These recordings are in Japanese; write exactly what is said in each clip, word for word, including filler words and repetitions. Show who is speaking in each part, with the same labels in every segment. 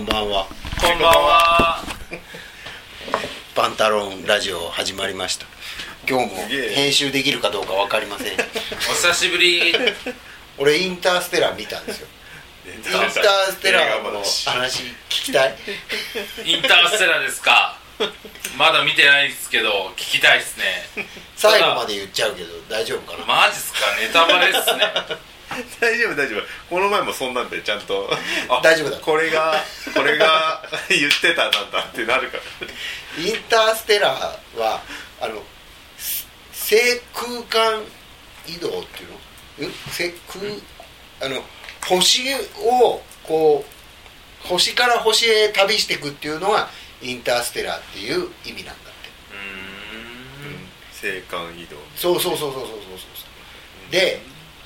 Speaker 1: ばんは。
Speaker 2: こんばんは。
Speaker 1: バンタロンラジオ始まりました。今日も編集できるかどうか分かりません。
Speaker 2: お久しぶり。
Speaker 1: 俺インターステラー見たんですよ。インターステラーの話聞きたい。
Speaker 2: インターステラーですか。まだ見てないですけど聞きたいですね。
Speaker 1: 最後まで言っちゃうけど大丈夫かな。
Speaker 2: マジっすか。ネタバレっすね。
Speaker 3: 大丈夫大丈夫。この前もそんなんでちゃんと
Speaker 1: 大丈夫だ。
Speaker 3: これがこれが言ってたなんだってなるから。
Speaker 1: インターステラーはあの星空間移動っていうの？星空あの星をこう星から星へ旅していくっていうのがインターステラーっていう意味なんだって。
Speaker 3: うーん、星間移動。
Speaker 1: そうそうそうそうそうそうそう。で、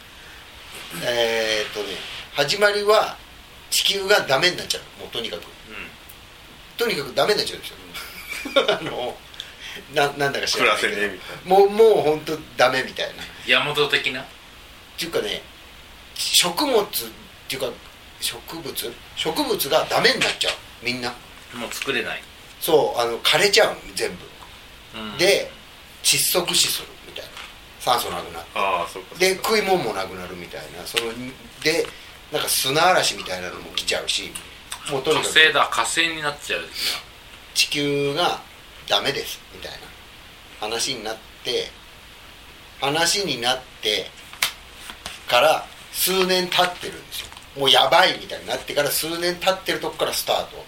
Speaker 1: えー、っとね始まりは地球がダメになっちゃう。もうとにかく、うん、とにかくダメになっちゃうんですよ。あの な, なんだか知らないけど、ね、みたいなもうもう本当ダメみたいな。
Speaker 2: 山本的な。
Speaker 1: っていうかね、食物っていうか植物植物がダメになっちゃう。みんな
Speaker 2: もう作れない。そう
Speaker 1: あの枯れちゃう全部、
Speaker 2: うん、
Speaker 1: で窒息死するみたいな。酸素なくなって、
Speaker 3: あそうかそうか
Speaker 1: で食い物もなくなるみたいな。そのでなんか砂嵐みたいなのも来ちゃうし、もうとにかく
Speaker 2: 火星だ火星になっちゃう。
Speaker 1: 地球がダメですみたいな話になって話になってから数年経ってるんですよ。もうやばいみたいになってから数年経ってるとこからスタート、うん、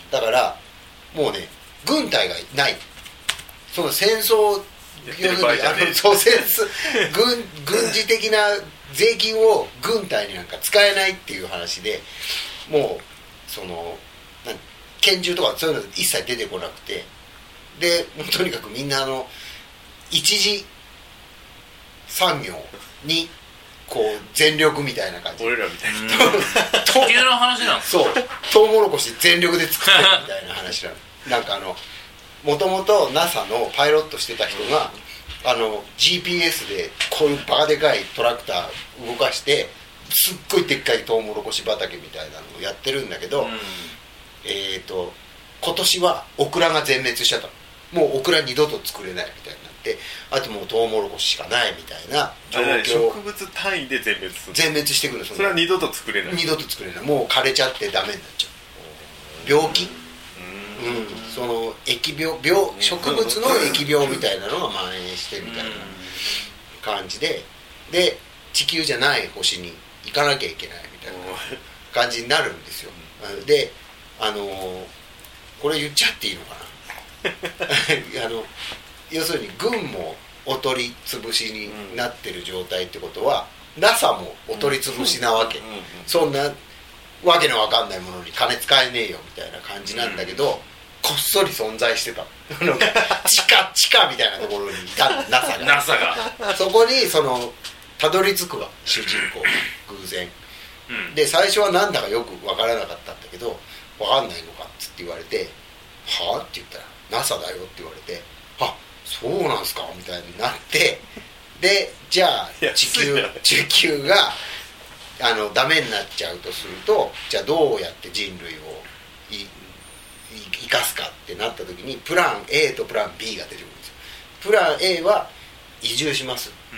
Speaker 1: だからもうね軍隊がない。その戦争要するにあのそう戦争 軍, 軍事的な税金を軍隊になんか使えないっていう話で、もうそのなん拳銃とかそういうの一切出てこなくて、でもうとにかくみんなあの一次産業にこう全力みたいな感じ。
Speaker 3: 俺らみたいな
Speaker 2: 地球の話なんですか。
Speaker 1: そうトウモロコシ全力で作ってるみたいな話なの。なんかあのもともと ナサ のパイロットしてた人が、うん、あの ジーピーエス でこういうバカでかいトラクター動かしてすっごいでっかいトウモロコシ畑みたいなのをやってるんだけど、うん、えーと今年はオクラが全滅しちゃったの。もうオクラ二度と作れないみたいになって、あともうトウモロコシしかないみたいな状況。
Speaker 3: 植物単位で全滅する。
Speaker 1: 全滅してくる。
Speaker 3: それは二度と作れない。
Speaker 1: 二度と作れない。もう枯れちゃってダメになっちゃう。病気、うん、その疫病病植物の疫病みたいなのが蔓延してみたいな感じで、で地球じゃない星に行かなきゃいけないみたいな感じになるんですよ。であのこれ言っちゃっていいのかな。あの要するに軍もお取り潰しになってる状態ってことは、うん、ナサ もお取り潰しなわけ、うんうんうん、そんなわけのわかんないものに金使えねえよみたいな感じなんだけど、うん、こっそり存在してた。地下地下みたいなところにいた ナサ が
Speaker 2: ナサ が
Speaker 1: そこにそのたどり着くわ主人公偶然、うん、で最初はなんだかよくわからなかったんだけど、わかんないのかっつって言われて、はぁって言ったら ナサ だよって言われて、あそうなんすかみたいになって、でじゃあ地球地球があのダメになっちゃうとすると、じゃあどうやって人類をい生かすかってなった時にプラン A とプラン B が出てくるんですよ。プラン A は移住します、うん、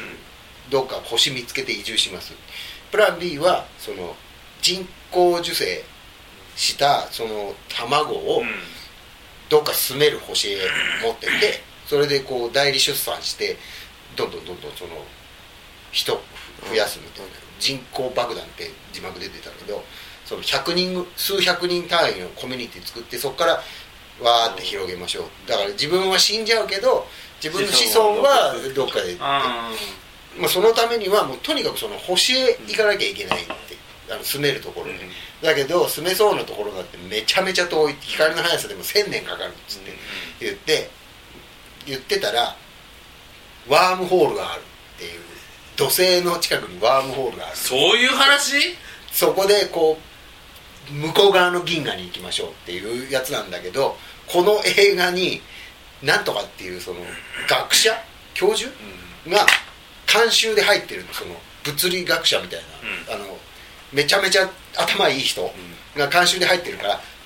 Speaker 1: どっか星見つけて移住します。プラン B はその人工授精したその卵をどっか住める星へ持ってって、それでこう代理出産してどんどんどんどんその人増やすみたいな、人口爆弾って字幕で出たけど、そのひゃくにん数百人単位のコミュニティ作って、そこからわーって広げましょう。だから自分は死んじゃうけど自分の子孫はどっかで、あ、まあ、そのためにはもうとにかくその星へ行かなきゃいけないって、あの住めるところに、うん、だけど住めそうなところだってめちゃめちゃ遠い、光の速さでもせんねんかかるっつって言って言ってたら、ワームホールがあるっていう、土星の近くにワームホールがある。
Speaker 2: そういう話？
Speaker 1: そこでこう向こう側の銀河に行きましょうっていうやつなんだけど、この映画になんとかっていうその学者教授が監修で入ってるの。その物理学者みたいな、うん、あのめちゃめちゃ頭いい人が監修で入ってるから、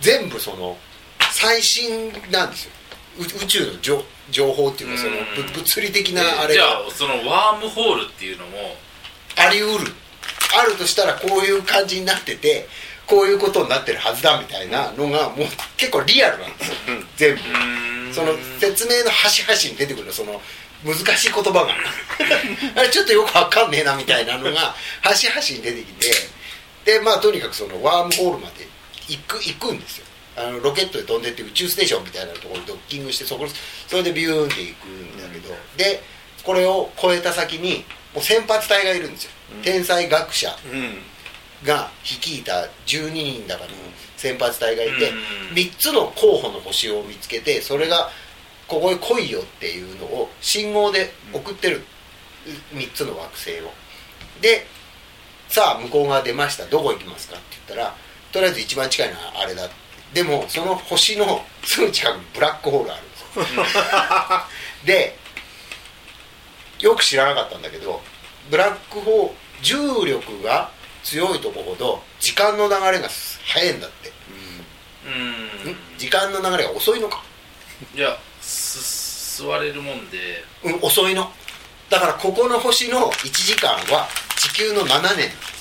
Speaker 1: 全部その最新なんですよ。宇宙の情情報っていうかその物理的なあれ
Speaker 2: じゃ
Speaker 1: が
Speaker 2: あそのワームホールっていうのも
Speaker 1: あり得る、あるとしたらこういう感じになっててこういうことになってるはずだみたいなのがもう結構リアルなんですよ、全部。その説明の端々に出てくるその難しい言葉があれちょっとよくわかんねえなみたいなのが端々に出てきて、でまあとにかくそのワームホールまで行く行くんですよ。あのロケットで飛んでって宇宙ステーションみたいなところにドッキングしてそこそれでビューンって行くんだけど、でこれを越えた先にもう先発隊がいるんですよ、うん、天才学者が率いたじゅうににんだかの先発隊がいて、うん、みっつの候補の星を見つけてそれがここへ来いよっていうのを信号で送ってる、うん、みっつの惑星を。でさあ向こう側出ました、どこ行きますかって言ったらとりあえず一番近いのはあれだって。でもその星のすぐ近くにブラックホールがあるんですよでよく知らなかったんだけどブラックホール重力が強いとこほど時間の流れが速いんだって、うん、ん時間の流れが遅いのか。
Speaker 2: いやす座れるもんで、
Speaker 1: うん、遅いのだからここの星のいちじかんは地球のななねんなん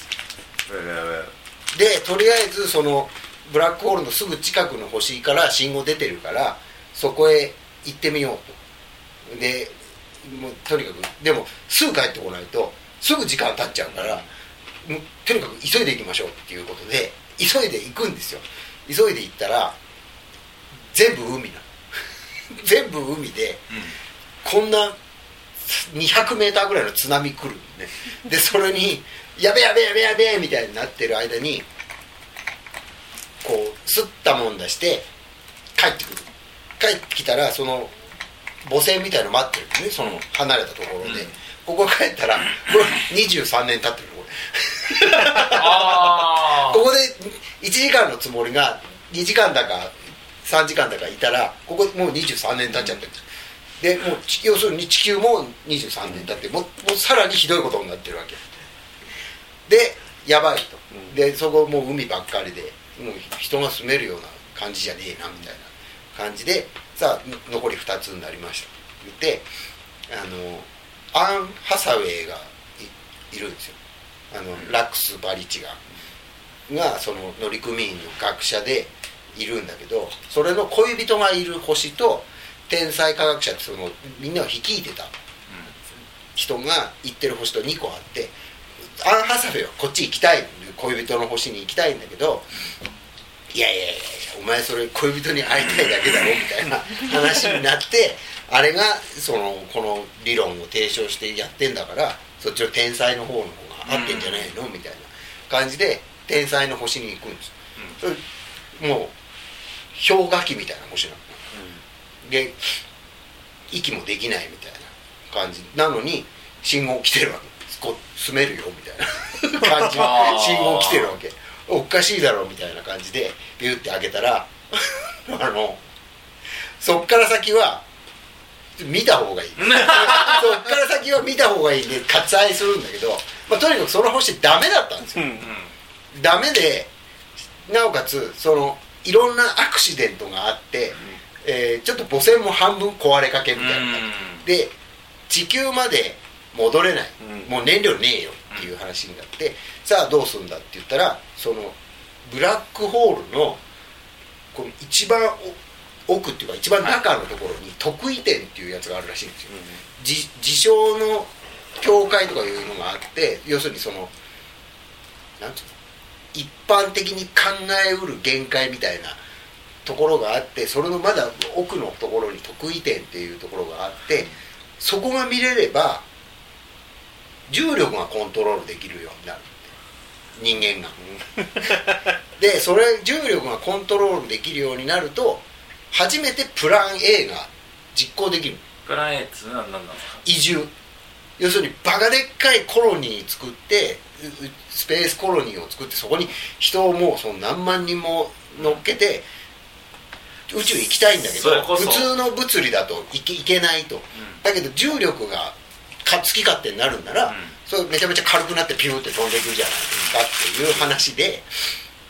Speaker 1: ですでとりあえずそのブラックホールのすぐ近くの星から信号出てるからそこへ行ってみようと。でもうとにかくでもすぐ帰ってこないとすぐ時間経っちゃうからもうとにかく急いで行きましょうっていうことで急いで行くんですよ。急いで行ったら全部海なの全部海で、うん、こんなにひゃくメーターぐらいの津波来るね。でそれにやべやべやべやべみたいになってる間にこうすったもんだして帰ってくる。帰ってきたらその母船みたいの待ってるんですね、その離れたところで、うん、ここ帰ったらこれにじゅうさんねん経ってるこれあここでいちじかんのつもりがにじかんだかさんじかんだかいたらここもうにじゅうさんねん経っちゃってるんです。でもう要するに地球もにじゅうさんねん経ってもう、もうさらにひどいことになってるわけで、やばいと。でそこもう海ばっかりでもう人が住めるような感じじゃねえなみたいな感じで、さあ残りふたつになりましたと言ってあのアン・ハサウェイが い, いるんですよ。あのラックス・バリチががその乗組員の学者でいるんだけど、それの恋人がいる星と天才科学者ってそのみんなを率いてた人が行ってる星とにこあって、アン・ハサウェイはこっち行きたい、恋人の星に行きたいんだけど、いやいやいやお前それ恋人に会いたいだけだろみたいな話になってあれがそのこの理論を提唱してやってんだからそっちの天才の方の方が合ってんじゃないのみたいな感じで天才の星に行くんですよ、うん、それもう氷河期みたいな星なの、うん、で息もできないみたいな感じなのに信号来てるわけです。こう住めるよみたいな感じの信号来てるわけ。おかしいだろうみたいな感じでビューって開けたらあのそっから先は見た方がいいそっから先は見た方がいいんで割愛するんだけど、まあ、とにかくその星ダメだったんですよ、うんうん、ダメでなおかつそのいろんなアクシデントがあって、うんえー、ちょっと母船も半分壊れかけみたいな、うん、で地球まで戻れない、うん、もう燃料ねえよっていう話になって、さあどうするんだって言ったらそのブラックホールのこの一番奥っていうか一番中のところに特異点っていうやつがあるらしいんですよ、うん、自, 自称の境界とかいうのがあって、要するにそのなんていうの一般的に考えうる限界みたいなところがあって、それのまだ奥のところに特異点っていうところがあって、そこが見れれば重力がコントロールできるようになる人間がでそれ重力がコントロールできるようになると初めてプラン A が実行できる。
Speaker 2: プラン A って何なんですか？
Speaker 1: 移住、要するにバカでっかいコロニー作ってスペースコロニーを作ってそこに人をもうその何万人も乗っけて宇宙行きたいんだけど、普通の物理だとい け, いけないと、うん、だけど重力が好き勝手になるんなら、うん、それめちゃめちゃ軽くなってピューって飛んでいくじゃないですかっていう話で、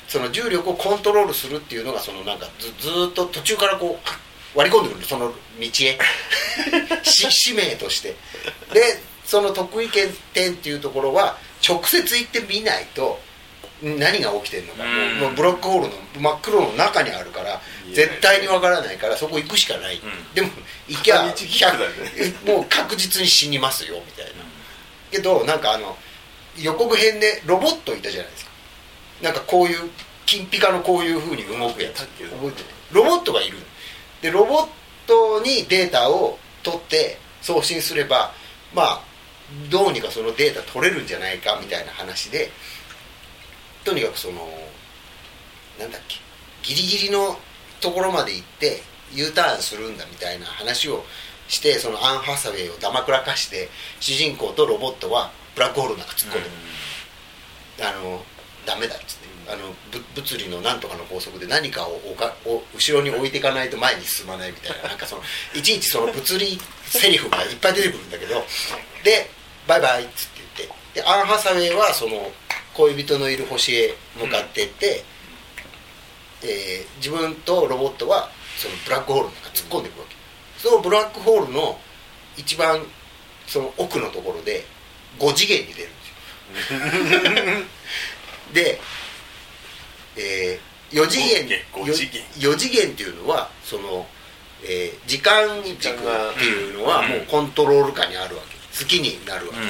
Speaker 1: その重力をコントロールするっていうのがそのなんか ず, ずーっと途中からこう割り込んでくるその道へ使命としてでその得意点っていうところは直接行ってみないと何が起きてるのか、もう、もうブラックホールの真っ黒の中にあるから絶対にわからないからそこ行くしかない、うん、でも行きゃもう確実に死にますよみたいな、けどなんかあの予告編でロボットいたじゃないですか、なんかこういう金ピカのこういう風に動くやつ覚えてない、ロボットがいるでロボットにデータを取って送信すればまあどうにかそのデータ取れるんじゃないかみたいな話で、とにかくそのなんだっけギリギリのところまで行って U ターンするんだみたいな話をして、そのアン・ハサウェイをだまくらかして主人公とロボットはブラックホールの中突っ込んでる、うん、あのダメだっつって、あの物理のなんとかの法則で何かをおかお後ろに置いていかないと前に進まないみたいな、なんかそのいちいちその物理セリフがいっぱい出てくるんだけど、でバイバイっつって言って、でアン・ハサウェイはその恋人のいる星へ向かっていって、うん、えー、自分とロボットはそのブラックホールの中突っ込んでいくわけ、そのブラックホールの一番その奥のところでご次元に出るんですよで、えー、よ次元よ次元っていうのはその、えー、時間軸っていうのはもうコントロール下にあるわけ、好きになるわけ、うん、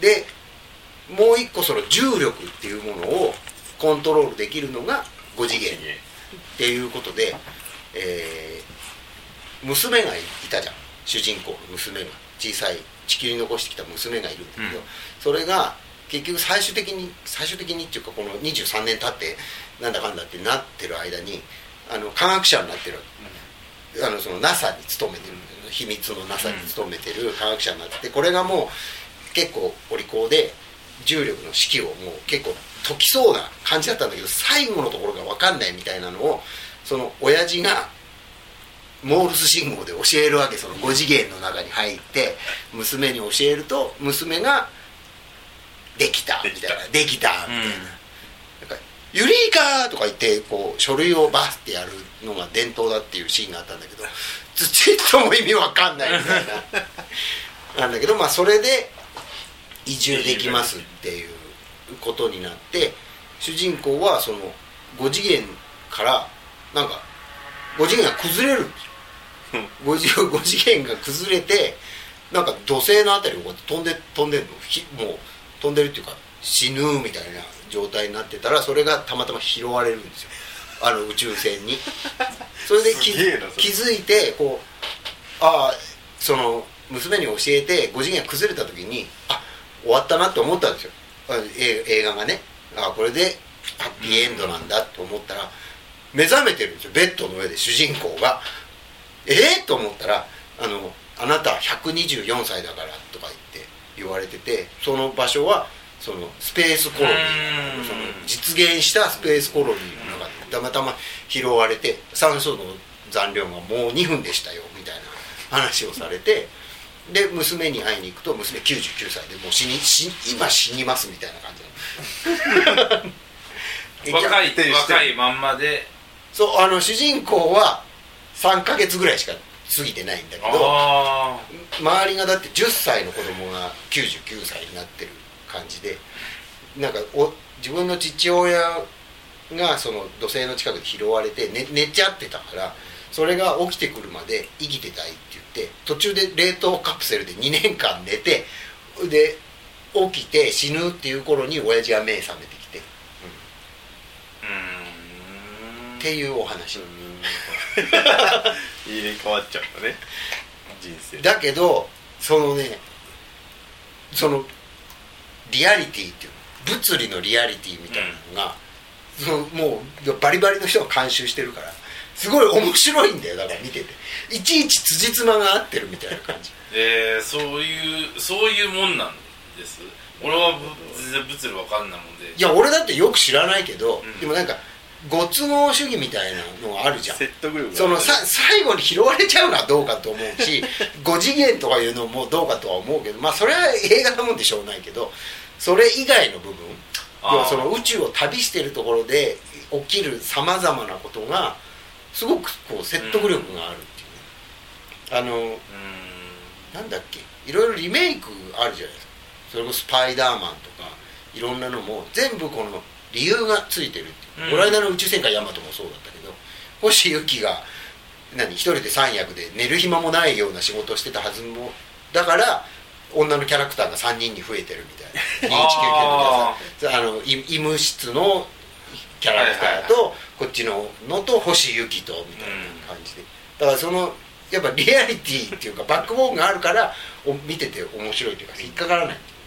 Speaker 1: でもう一個その重力っていうものをコントロールできるのがご次元っていうことで、えー、娘がいたじゃん、主人公の娘が、小さい地球に残してきた娘がいるんだけど、うん、それが結局最終的に最終的にっていうかこのにじゅうさんねん経ってなんだかんだってなってる間にあの科学者になってる、うん、あのその ナサ に勤めてる、秘密の ナサ に勤めてる科学者になってて、これがもう結構お利口で重力の式をもう結構解きそうな感じだったんだけど、最後のところが分かんないみたいなのをその親父がモールス信号で教えるわけ、そのご次元の中に入って娘に教えると娘ができたみたいな、できたみたいな、うん、なんかユリイカとか言ってこう書類をバーってやるのが伝統だっていうシーンがあったんだけど、ちっとも意味わかんないみたいななんだけど、まあそれで移住できますっていうことになって、主人公はそのご次元からなんかご次元が崩れるんですよご次元が崩れて、なんか土星のあたりをこう飛んで飛んでるの、もう飛んでるっていうか死ぬみたいな状態になってたら、それがたまたま拾われるんですよ、あの宇宙船にそれで気づいてこう、ああその娘に教えてご次元が崩れた時に、あ終わったなって思ったんですよ、映画がね、あこれでハッピーエンドなんだと思ったら、目覚めてるんですよベッドの上で主人公が。えー、と思ったらあのあなたはひゃくにじゅうよんさいだからとか言って言われてて、その場所はそのスペースコロニー、その実現したスペースコロニーの中でたまたま拾われて、酸素の残量がもうにふんでしたよみたいな話をされて、で娘に会いに行くと娘きゅうじゅうきゅうさいでもう死に死今死にますみたいな感じ
Speaker 2: 若い若いまんまで、
Speaker 1: そうあの主人公はさんかげつぐらいしか過ぎてないんだけど、周りがだってじゅっさいの子供がきゅうじゅうきゅうさいになってる感じで、なんかお自分の父親がその土星の近くで拾われて 寝, 寝ちゃってたから、それが起きてくるまで生きてたいって言って途中で冷凍カプセルでにねんかん寝て、で起きて死ぬっていう頃に親父が目覚めてきて、うん、うーんっていうお話
Speaker 3: 入れ替わっちゃうんだね人生
Speaker 1: だけど、そのねそのリアリティっていう物理のリアリティみたいなのが、うん、そのもうバリバリの人が監修してるからすごい面白いんだよ。だから見てていちいち辻褄が合ってるみたいな感じ
Speaker 2: えー、そういうそういうもんなんです。俺は全然物理わかんないもんで。
Speaker 1: いや俺だってよく知らないけど、うん、でもなんかご都合主義みたいなのがあるじゃん。
Speaker 3: 説得力が
Speaker 1: そのさ最後に拾われちゃうのはどうかと思うしご次元とかいうのもどうかとは思うけど、まあそれは映画なもんでしょうないけど、それ以外の部分要はその宇宙を旅してるところで起きるさまざまなことがすごくこう説得力があるっていうね、うん、あの、うん、なんだっけ、いろいろリメイクあるじゃないですか。それこそスパイダーマンとかいろんなのも全部この理由がついてるっていう、うん、この間の宇宙戦艦ヤマトもそうだったけど、星由紀が何一人でさん役で寝る暇もないような仕事をしてたはずもだから女のキャラクターがさんにんに増えてるみたいなにいちきゅうきゅうのさあの医務室のキャラクターと、はいはいはい、こっちののと星由紀とみたいな感じで、だからそのやっぱリアリティっていうかバックボーンがあるから見てて面白いというか引っかからない。